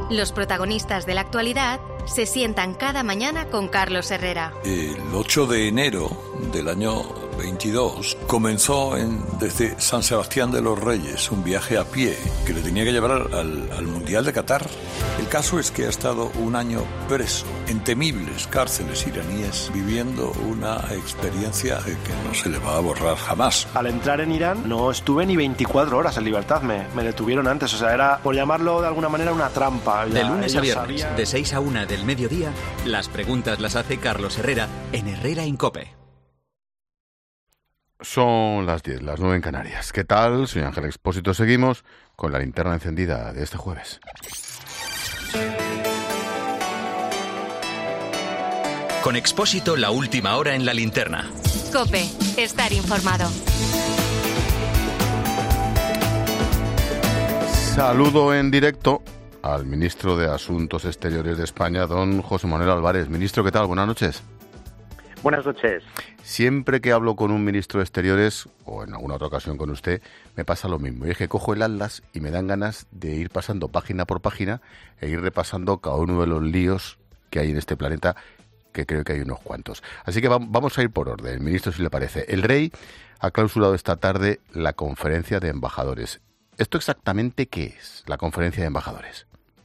Los protagonistas de la actualidad se sientan cada mañana con Carlos Herrera. El 8 de enero del año 22 comenzó desde San Sebastián de los Reyes un viaje a pie que le tenía que llevar al Mundial de Qatar. El caso es que ha estado un año preso en temibles cárceles iraníes viviendo una experiencia que no se le va a borrar jamás. Al entrar en Irán no estuve ni 24 horas en libertad, me detuvieron antes, o sea, era, por llamarlo de alguna manera, una trampa. De lunes a viernes, de 6 a 1 del mediodía, las preguntas las hace Carlos Herrera en Herrera en COPE. Son las 10, las 9 en Canarias. ¿Qué tal? Soy Ángel Expósito. Seguimos con la linterna encendida de este jueves. Con Expósito, la última hora en la linterna. COPE, estar informado. Saludo en directo al ministro de Asuntos Exteriores de España, don José Manuel Álvarez. Ministro, ¿qué tal? Buenas noches. Buenas noches. Siempre que hablo con un ministro de Exteriores, o en alguna otra ocasión con usted, me pasa lo mismo. Y es que cojo el atlas y me dan ganas de ir pasando página por página e ir repasando cada uno de los líos que hay en este planeta, que creo que hay unos cuantos. Así que vamos a ir por orden, ministro, si le parece. El rey ha clausurado esta tarde la conferencia de embajadores. ¿Esto exactamente qué es, la conferencia de embajadores?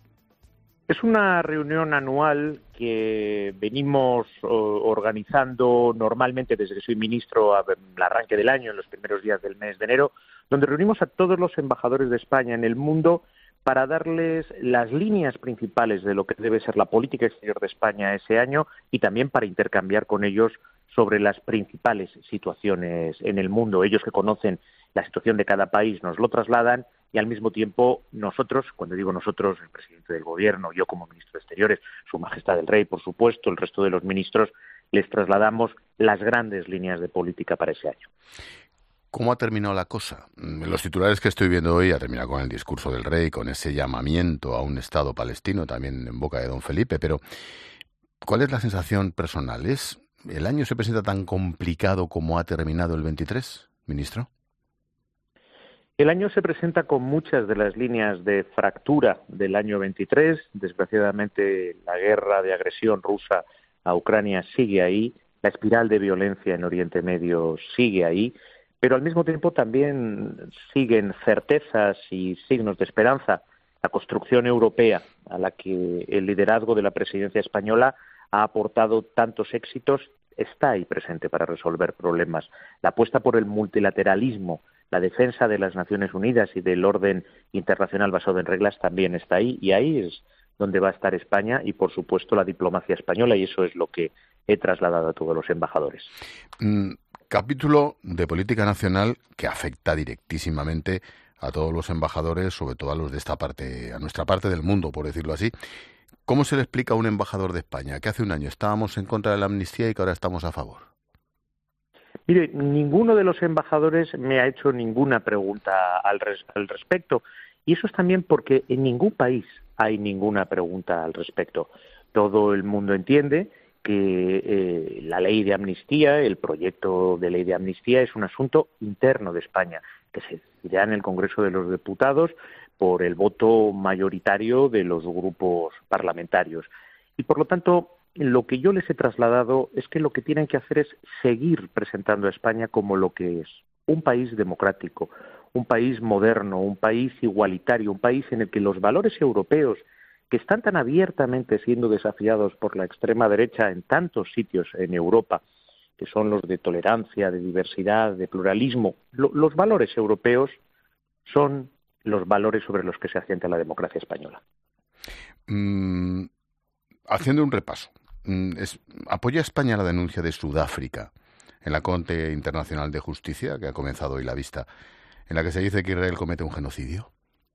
Es una reunión anual que venimos organizando normalmente desde que soy ministro al arranque del año, en los primeros días del mes de enero, donde reunimos a todos los embajadores de España en el mundo para darles las líneas principales de lo que debe ser la política exterior de España ese año y también para intercambiar con ellos sobre las principales situaciones en el mundo. Ellos que conocen la situación de cada país nos lo trasladan y al mismo tiempo nosotros, cuando digo nosotros, el presidente del gobierno, yo como ministro de Exteriores, Su Majestad el Rey, por supuesto, el resto de los ministros, les trasladamos las grandes líneas de política para ese año. ¿Cómo ha terminado la cosa? Los titulares que estoy viendo hoy ha terminado con el discurso del rey, con ese llamamiento a un Estado palestino, también en boca de don Felipe, pero ¿cuál es la sensación personal? ¿El año se presenta tan complicado como ha terminado el 23, ministro? El año se presenta con muchas de las líneas de fractura del año 23. Desgraciadamente, la guerra de agresión rusa a Ucrania sigue ahí, la espiral de violencia en Oriente Medio sigue ahí, pero al mismo tiempo también siguen certezas y signos de esperanza. La construcción europea, a la que el liderazgo de la presidencia española ha aportado tantos éxitos, está ahí presente para resolver problemas. La apuesta por el multilateralismo, la defensa de las Naciones Unidas y del orden internacional basado en reglas también está ahí, y ahí es donde va a estar España y, por supuesto, la diplomacia española, y eso es lo que he trasladado a todos los embajadores. Capítulo de política nacional que afecta directísimamente a todos los embajadores, sobre todo a los de esta parte, a nuestra parte del mundo, por decirlo así. ¿Cómo se le explica a un embajador de España que hace un año estábamos en contra de la amnistía y que ahora estamos a favor? Mire, ninguno de los embajadores me ha hecho ninguna pregunta al respecto, y eso es también porque en ningún país hay ninguna pregunta al respecto. Todo el mundo entiende que la ley de amnistía, el proyecto de ley de amnistía, es un asunto interno de España, que se decidirá en el Congreso de los Diputados por el voto mayoritario de los grupos parlamentarios. Y por lo tanto, lo que yo les he trasladado es que lo que tienen que hacer es seguir presentando a España como lo que es, un país democrático, un país moderno, un país igualitario, un país en el que los valores europeos, que están tan abiertamente siendo desafiados por la extrema derecha en tantos sitios en Europa, que son los de tolerancia, de diversidad, de pluralismo, los valores europeos son los valores sobre los que se asienta la democracia española. Haciendo un repaso, ¿apoya España la denuncia de Sudáfrica en la Corte Internacional de Justicia, que ha comenzado hoy la vista, en la que se dice que Israel comete un genocidio?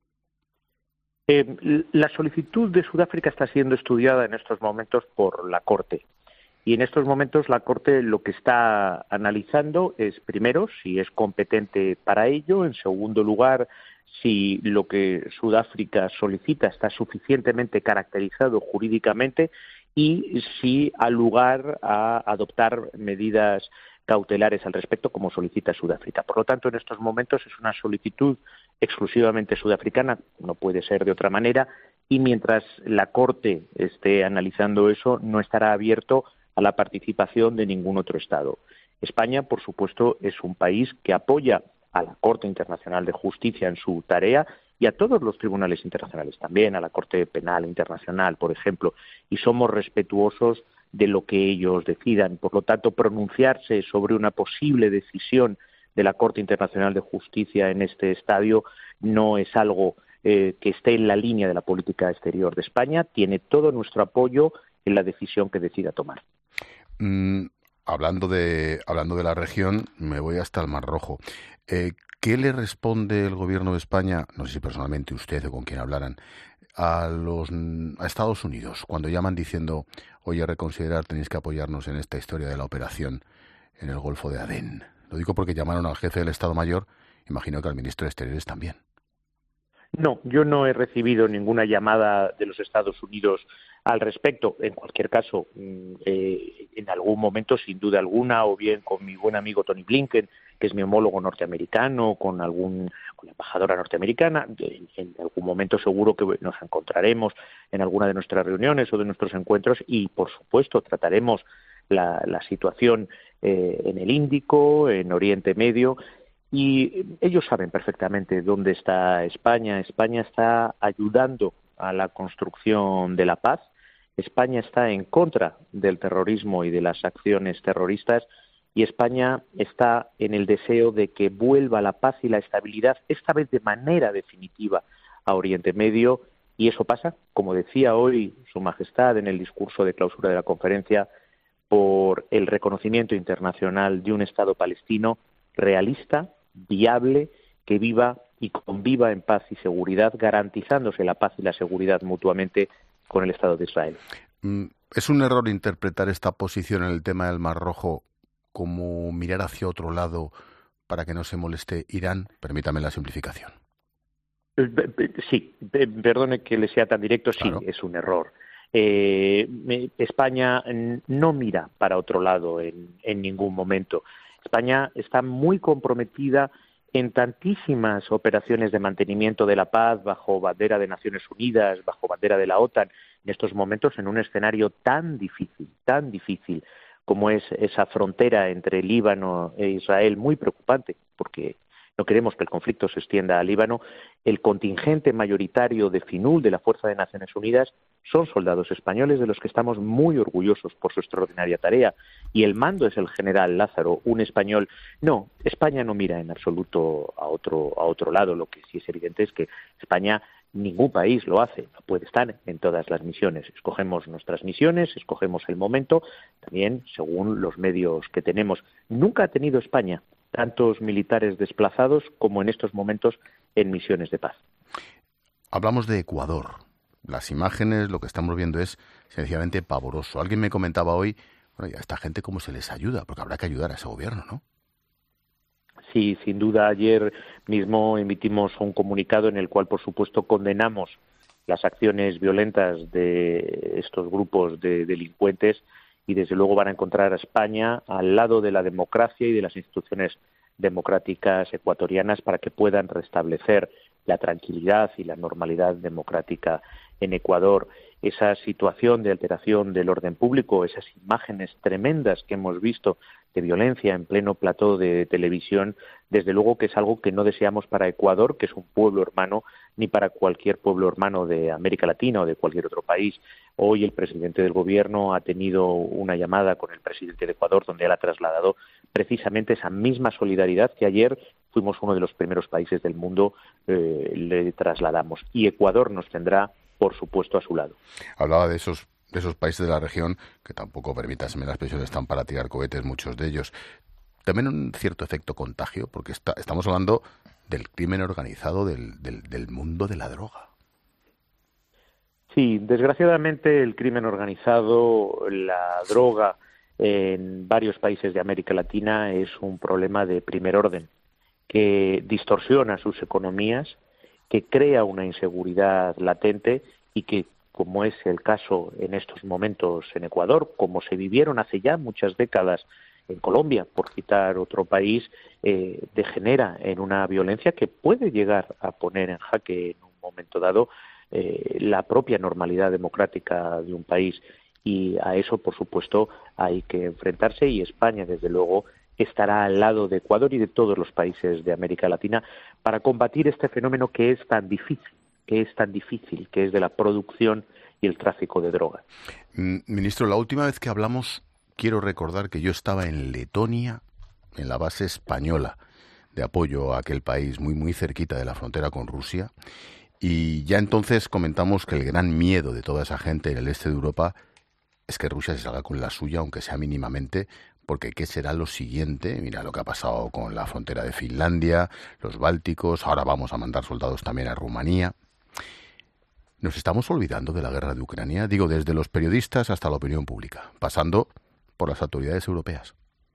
La solicitud de Sudáfrica está siendo estudiada en estos momentos por la Corte. Y en estos momentos la Corte lo que está analizando es, primero, si es competente para ello, en segundo lugar, si lo que Sudáfrica solicita está suficientemente caracterizado jurídicamente y si ha lugar a adoptar medidas cautelares al respecto, como solicita Sudáfrica. Por lo tanto, en estos momentos es una solicitud exclusivamente sudafricana, no puede ser de otra manera, y mientras la Corte esté analizando eso, no estará abierto a la participación de ningún otro Estado. España, por supuesto, es un país que apoya a la Corte Internacional de Justicia en su tarea y a todos los tribunales internacionales, también a la Corte Penal Internacional, por ejemplo, y somos respetuosos de lo que ellos decidan. Por lo tanto, pronunciarse sobre una posible decisión de la Corte Internacional de Justicia en este estadio no es algo que esté en la línea de la política exterior de España. Tiene todo nuestro apoyo en la decisión que decida tomar. Hablando de la región, me voy hasta el Mar Rojo. ¿Qué le responde el gobierno de España, no sé si personalmente usted o con quien hablaran, a Estados Unidos cuando llaman diciendo, oye, reconsiderar, tenéis que apoyarnos en esta historia de la operación en el Golfo de Adén? Lo digo porque llamaron al jefe del Estado Mayor, imagino que al ministro de Exteriores también. No, yo no he recibido ninguna llamada de los Estados Unidos al respecto. En cualquier caso, en algún momento, sin duda alguna, o bien con mi buen amigo Tony Blinken, que es mi homólogo norteamericano, con la embajadora norteamericana, en algún momento seguro que nos encontraremos en alguna de nuestras reuniones o de nuestros encuentros y, por supuesto, trataremos la situación en el Índico, en Oriente Medio. Y ellos saben perfectamente dónde está España. España está ayudando a la construcción de la paz. España está en contra del terrorismo y de las acciones terroristas. Y España está en el deseo de que vuelva la paz y la estabilidad, esta vez de manera definitiva, a Oriente Medio. Y eso pasa, como decía hoy Su Majestad en el discurso de clausura de la conferencia, por el reconocimiento internacional de un Estado palestino realista, viable, que viva y conviva en paz y seguridad, garantizándose la paz y la seguridad mutuamente con el Estado de Israel. ¿Es un error interpretar esta posición en el tema del Mar Rojo como mirar hacia otro lado para que no se moleste Irán? Permítame la simplificación. Sí, perdone que le sea tan directo, claro. Sí, es un error. España no mira para otro lado en ningún momento. España está muy comprometida en tantísimas operaciones de mantenimiento de la paz bajo bandera de Naciones Unidas, bajo bandera de la OTAN, en estos momentos en un escenario tan difícil como es esa frontera entre Líbano e Israel, muy preocupante, porque no queremos que el conflicto se extienda a Líbano. El contingente mayoritario de FINUL, de la Fuerza de Naciones Unidas, son soldados españoles de los que estamos muy orgullosos por su extraordinaria tarea. Y el mando es el general Lázaro, un español. No, España no mira en absoluto a otro lado. Lo que sí es evidente es que España, ningún país lo hace, no puede estar en todas las misiones. Escogemos nuestras misiones, escogemos el momento, también según los medios que tenemos. Nunca ha tenido España tantos militares desplazados como en estos momentos en misiones de paz. Hablamos de Ecuador. Las imágenes, lo que estamos viendo es sencillamente pavoroso. Alguien me comentaba hoy, bueno, ¿y a esta gente cómo se les ayuda? Porque habrá que ayudar a ese gobierno, ¿no? Sí, sin duda. Ayer mismo emitimos un comunicado en el cual, por supuesto, condenamos las acciones violentas de estos grupos de delincuentes y, desde luego, van a encontrar a España al lado de la democracia y de las instituciones democráticas ecuatorianas para que puedan restablecer la tranquilidad y la normalidad democrática en Ecuador. Esa situación de alteración del orden público, esas imágenes tremendas que hemos visto de violencia en pleno plató de televisión, desde luego que es algo que no deseamos para Ecuador, que es un pueblo hermano, ni para cualquier pueblo hermano de América Latina o de cualquier otro país. Hoy el presidente del gobierno ha tenido una llamada con el presidente de Ecuador donde él ha trasladado precisamente esa misma solidaridad que ayer fuimos uno de los primeros países del mundo, le trasladamos. Y Ecuador nos tendrá, por supuesto, a su lado. Hablaba de esos países de la región, que tampoco, permítaseme la expresión, están para tirar cohetes, muchos de ellos. También un cierto efecto contagio, porque estamos hablando del crimen organizado del mundo de la droga. Sí, desgraciadamente el crimen organizado, la droga en varios países de América Latina es un problema de primer orden, que distorsiona sus economías, que crea una inseguridad latente y que, como es el caso en estos momentos en Ecuador, como se vivieron hace ya muchas décadas en Colombia, por citar otro país, degenera en una violencia que puede llegar a poner en jaque en un momento dado la propia normalidad democrática de un país. Y a eso, por supuesto, hay que enfrentarse, y España, desde luego, estará al lado de Ecuador y de todos los países de América Latina para combatir este fenómeno que es tan difícil, que es de la producción y el tráfico de drogas. Ministro, la última vez que hablamos, quiero recordar que yo estaba en Letonia, en la base española de apoyo a aquel país, muy cerquita de la frontera con Rusia, y ya entonces comentamos que el gran miedo de toda esa gente en el este de Europa es que Rusia se salga con la suya, aunque sea mínimamente, porque ¿qué será lo siguiente? Mira lo que ha pasado con la frontera de Finlandia, los bálticos, ahora vamos a mandar soldados también a Rumanía. ¿Nos estamos olvidando de la guerra de Ucrania? Digo, desde los periodistas hasta la opinión pública, pasando por las autoridades europeas.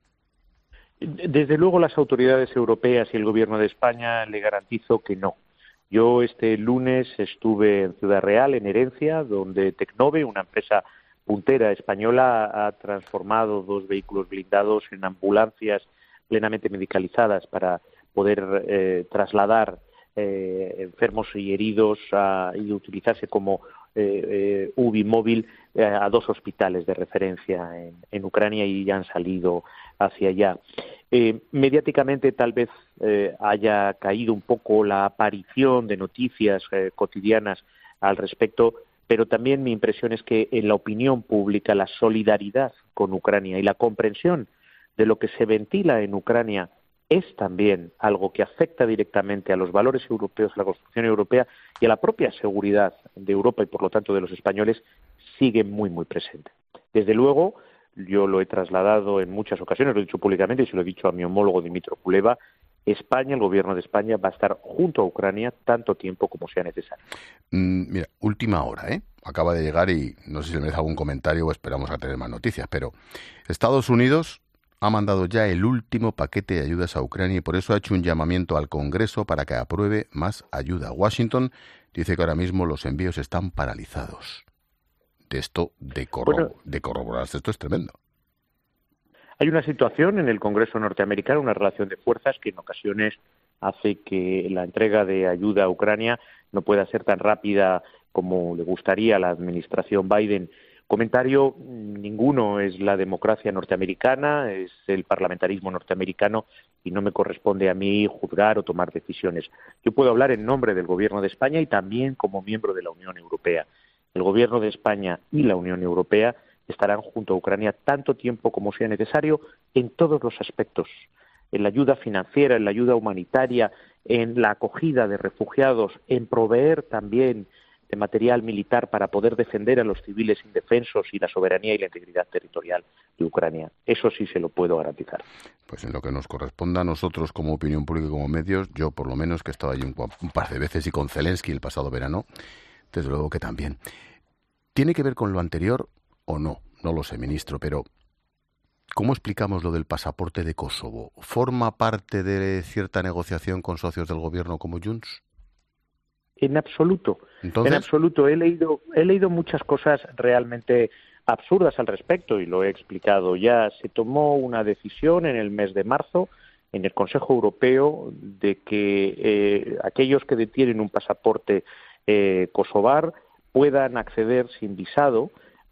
Desde luego las autoridades europeas y el Gobierno de España le garantizo que no. Yo este lunes estuve en Ciudad Real, en Herencia, donde Tecnove, una empresa puntera española, ha transformado 2 vehículos blindados en ambulancias plenamente medicalizadas para poder trasladar enfermos y heridos y utilizarse como UBI móvil a 2 hospitales de referencia en Ucrania, y ya han salido hacia allá. Mediáticamente tal vez haya caído un poco la aparición de noticias cotidianas al respecto, pero también mi impresión es que en la opinión pública la solidaridad con Ucrania y la comprensión de lo que se ventila en Ucrania es también algo que afecta directamente a los valores europeos, a la construcción europea y a la propia seguridad de Europa y, por lo tanto, de los españoles, sigue muy presente. Desde luego, yo lo he trasladado en muchas ocasiones, lo he dicho públicamente y se lo he dicho a mi homólogo Dimitro Kuleva. España, el Gobierno de España, va a estar junto a Ucrania tanto tiempo como sea necesario. Mira, última hora, acaba de llegar y no sé si le merece algún comentario o esperamos a tener más noticias, pero Estados Unidos ha mandado ya el último paquete de ayudas a Ucrania y por eso ha hecho un llamamiento al Congreso para que apruebe más ayuda. Washington dice que ahora mismo los envíos están paralizados. De corroborarse, esto es tremendo. Hay una situación en el Congreso norteamericano, una relación de fuerzas que en ocasiones hace que la entrega de ayuda a Ucrania no pueda ser tan rápida como le gustaría a la administración Biden. Comentario ninguno, es la democracia norteamericana, es el parlamentarismo norteamericano y no me corresponde a mí juzgar o tomar decisiones. Yo puedo hablar en nombre del Gobierno de España y también como miembro de la Unión Europea. El Gobierno de España y la Unión Europea estarán junto a Ucrania tanto tiempo como sea necesario en todos los aspectos, en la ayuda financiera, en la ayuda humanitaria, en la acogida de refugiados, en proveer también de material militar para poder defender a los civiles indefensos y la soberanía y la integridad territorial de Ucrania. Eso sí se lo puedo garantizar. Pues en lo que nos corresponda a nosotros como opinión pública y como medios, yo por lo menos que he estado allí un par de veces y con Zelensky el pasado verano, desde luego que también. ¿Tiene que ver con lo anterior o no? No lo sé, ministro, pero ¿cómo explicamos lo del pasaporte de Kosovo? ¿Forma parte de cierta negociación con socios del gobierno como Junts? En absoluto. ¿Entonces? En absoluto. He leído muchas cosas realmente absurdas al respecto y lo he explicado ya. Se tomó una decisión en el mes de marzo en el Consejo Europeo de que aquellos que detienen un pasaporte kosovar puedan acceder sin visado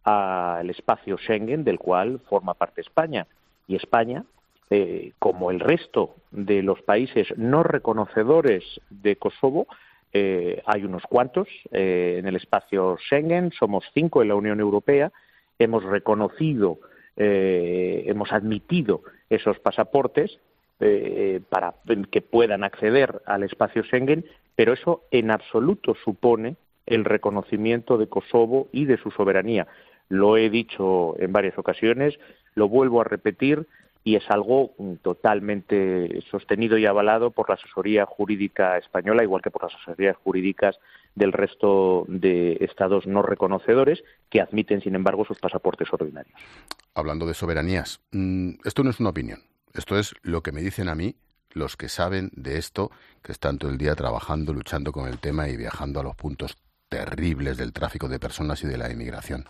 al espacio Schengen, del cual forma parte España. Y España, como el resto de los países no reconocedores de Kosovo, hay unos cuantos en el espacio Schengen, somos 5 en la Unión Europea, hemos reconocido, hemos admitido esos pasaportes para que puedan acceder al espacio Schengen, pero eso en absoluto supone el reconocimiento de Kosovo y de su soberanía. Lo he dicho en varias ocasiones, lo vuelvo a repetir y es algo totalmente sostenido y avalado por la asesoría jurídica española, igual que por las asesorías jurídicas del resto de estados no reconocedores que admiten, sin embargo, sus pasaportes ordinarios. Hablando de soberanías, esto no es una opinión, esto es lo que me dicen a mí los que saben de esto, que están todo el día trabajando, luchando con el tema y viajando a los puntos terribles del tráfico de personas y de la inmigración.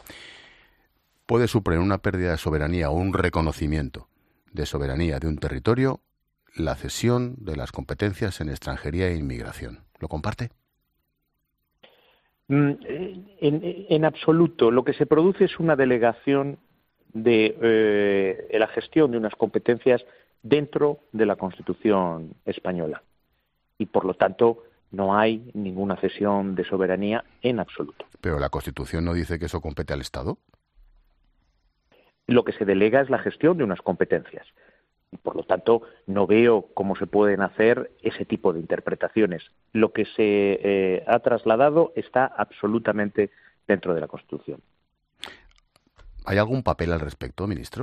Puede suponer una pérdida de soberanía o un reconocimiento de soberanía de un territorio la cesión de las competencias en extranjería e inmigración. ¿Lo comparte? En absoluto. Lo que se produce es una delegación de la gestión de unas competencias dentro de la Constitución española. Y, por lo tanto, no hay ninguna cesión de soberanía en absoluto. ¿Pero la Constitución no dice que eso compete al Estado? Lo que se delega es la gestión de unas competencias. Y, por lo tanto, no veo cómo se pueden hacer ese tipo de interpretaciones. Lo que se ha trasladado está absolutamente dentro de la Constitución. ¿Hay algún papel al respecto, ministro?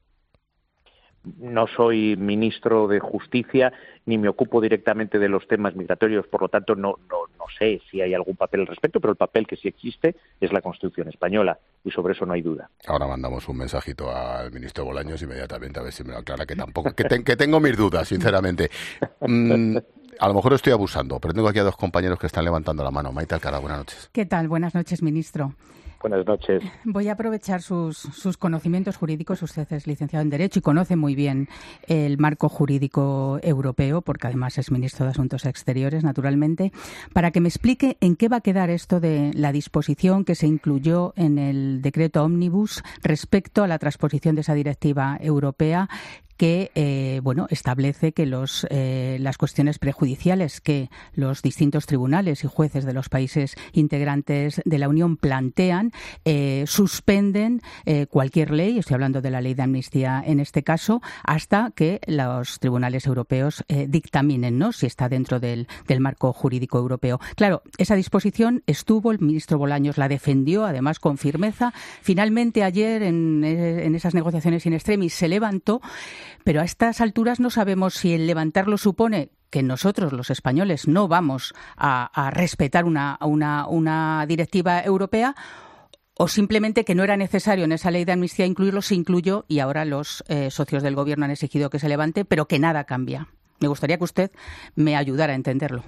No soy ministro de Justicia ni me ocupo directamente de los temas migratorios, por lo tanto no sé si hay algún papel al respecto, pero el papel que sí existe es la Constitución española y sobre eso no hay duda. Ahora mandamos un mensajito al ministro Bolaños inmediatamente a ver si me lo aclara, que tampoco que tengo mis dudas, sinceramente. A lo mejor estoy abusando, pero tengo aquí a dos compañeros que están levantando la mano. Maite Alcalá, buenas noches. ¿Qué tal? Buenas noches, ministro. Buenas noches. Voy a aprovechar sus conocimientos jurídicos. Usted es licenciado en Derecho y conoce muy bien el marco jurídico europeo, porque además es ministro de Asuntos Exteriores, naturalmente, para que me explique en qué va a quedar esto de la disposición que se incluyó en el decreto Ómnibus respecto a la transposición de esa directiva europea que establece que las cuestiones prejudiciales que los distintos tribunales y jueces de los países integrantes de la Unión plantean suspenden cualquier ley, estoy hablando de la ley de amnistía en este caso, hasta que los tribunales europeos dictaminen, ¿no?, si está dentro del marco jurídico europeo. Claro, esa disposición estuvo, el ministro Bolaños la defendió, además con firmeza. Finalmente ayer en esas negociaciones in extremis se levantó. Pero a estas alturas no sabemos si el levantarlo supone que nosotros, los españoles, no vamos a respetar una directiva europea o simplemente que no era necesario en esa ley de amnistía incluirlo, se incluyó y ahora los socios del Gobierno han exigido que se levante, pero que nada cambia. Me gustaría que usted me ayudara a entenderlo.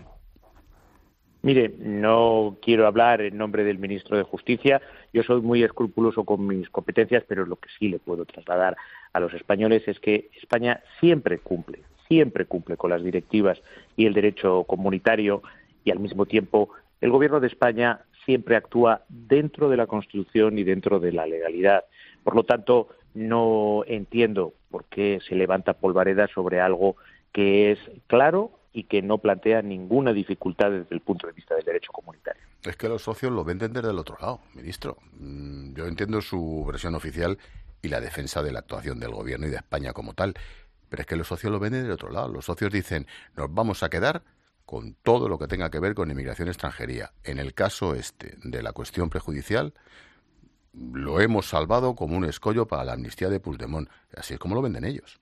Mire, no quiero hablar en nombre del ministro de Justicia. Yo soy muy escrupuloso con mis competencias, pero lo que sí le puedo trasladar a los españoles es que España siempre cumple con las directivas y el derecho comunitario y, al mismo tiempo, el Gobierno de España siempre actúa dentro de la Constitución y dentro de la legalidad. Por lo tanto, no entiendo por qué se levanta polvareda sobre algo que es claro y que no plantea ninguna dificultad desde el punto de vista del derecho comunitario. Es que los socios lo ven desde el otro lado, ministro. Yo entiendo su versión oficial y la defensa de la actuación del Gobierno y de España como tal, pero es que los socios lo ven desde el otro lado. Los socios dicen, nos vamos a quedar con todo lo que tenga que ver con inmigración y extranjería. En el caso de la cuestión prejudicial, lo hemos salvado como un escollo para la amnistía de Puigdemont. Así es como lo venden ellos.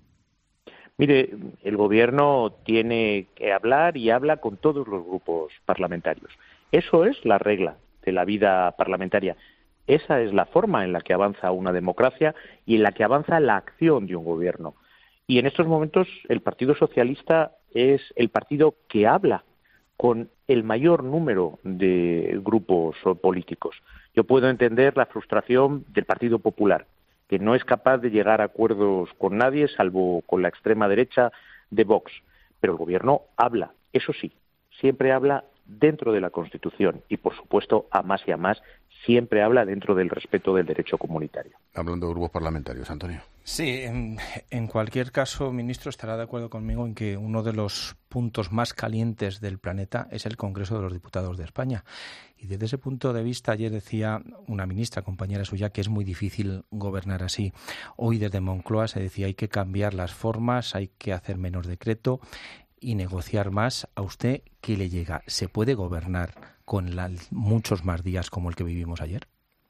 Mire, el Gobierno tiene que hablar y habla con todos los grupos parlamentarios. Eso es la regla de la vida parlamentaria. Esa es la forma en la que avanza una democracia y en la que avanza la acción de un Gobierno. Y en estos momentos el Partido Socialista es el partido que habla con el mayor número de grupos políticos. Yo puedo entender la frustración del Partido Popular, que no es capaz de llegar a acuerdos con nadie, salvo con la extrema derecha de Vox. Pero el Gobierno habla, eso sí, siempre habla dentro de la Constitución y, por supuesto, a más y a más, siempre habla dentro del respeto del derecho comunitario. Hablando de grupos parlamentarios, Antonio. Sí, en cualquier caso, ministro, estará de acuerdo conmigo en que uno de los puntos más calientes del planeta es el Congreso de los Diputados de España. Y desde ese punto de vista, ayer decía una ministra, compañera suya, que es muy difícil gobernar así. Hoy desde Moncloa se decía hay que cambiar las formas, hay que hacer menos decreto y negociar más. ¿A usted qué le llega? ¿Se puede gobernar con muchos más días como el que vivimos ayer?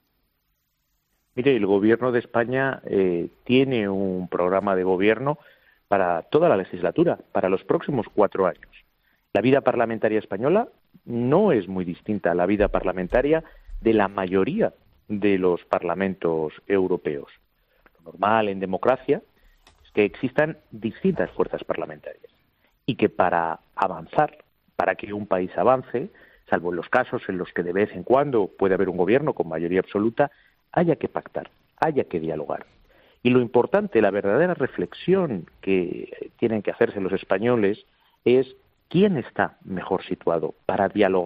Mire, el Gobierno de España tiene un programa de gobierno para toda la legislatura, para los próximos 4 años. La vida parlamentaria española no es muy distinta a la vida parlamentaria de la mayoría de los parlamentos europeos. Lo normal en democracia es que existan distintas fuerzas parlamentarias y que para avanzar, para que un país avance, salvo en los casos en los que de vez en cuando puede haber un gobierno con mayoría absoluta, haya que pactar, haya que dialogar. Y lo importante, la verdadera reflexión que tienen que hacerse los españoles es quién está mejor situado para dialogar